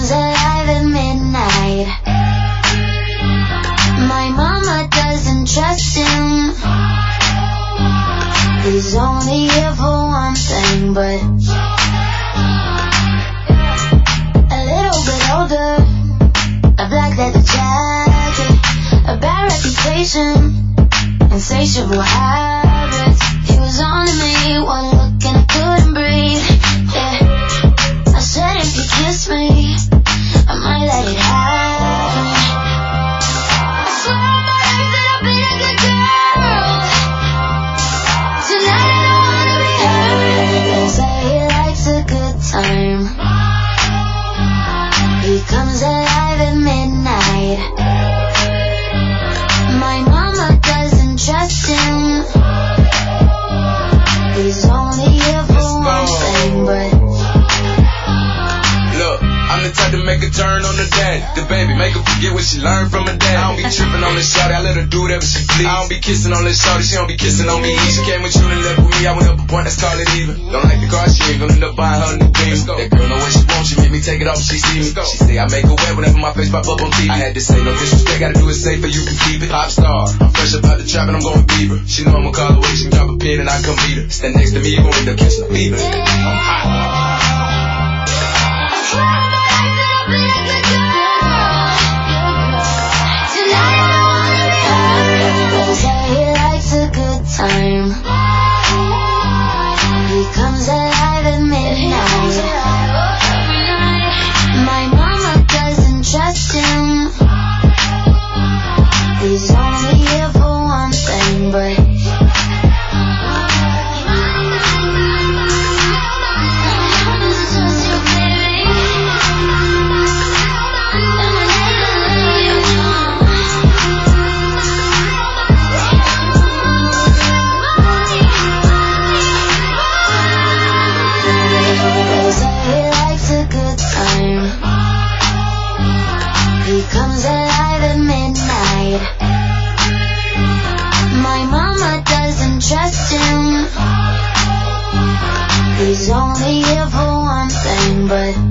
comes alive at midnight. My mama doesn't trust him. He's only here for one thing, but a little bit older, a black leather jacket, a bad reputation, insatiable habits. He was on to me, one look and I couldn't breathe. Yeah, I said if you kiss me, I might let it happen. I swear on my life that I've been a good girl. Tonight I don't wanna be hurt. They say he likes a good time. He comes alive at midnight. My mama doesn't trust him. He's only here for one thing, but look, I'm the type to make a turn on the dad. The baby, make her forget what she learned from her dad. I don't be tripping on this shawty, I let her do whatever she please. I don't be kissing on this shawty, she don't be kissing on me. She came with you and left with me, I went up a point, let's call it even. Don't like the car, she ain't gonna end up buying her a new beam. That girl know what she wants, she make me take it off, she see me. She say I make her wet whenever my face pop up on TV. I had to say no disrespect, gotta do it safer, you can keep it. Pop star, I'm fresh up out the trap and I'm going Bieber. She know I'ma call away, she drop a pin and I come meet her. Stand next to me, you gon' end up catching a fever. I'm hot. Time. He comes alive at midnight. My mama doesn't trust him. He's only here for one thing, but comes alive at midnight. My mama doesn't trust him. He's only here for one thing, but